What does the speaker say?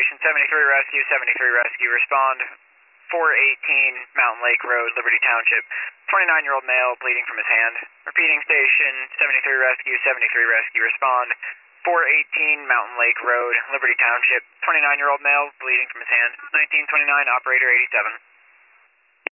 Station 73 Rescue, 73 Rescue, respond 418 Mountain Lake Road, Liberty Township. 29-year-old male bleeding from his hand. Repeating Station 73 Rescue, 73 Rescue, respond 418 Mountain Lake Road, Liberty Township. 29-year-old male bleeding from his hand. 1929, operator 87.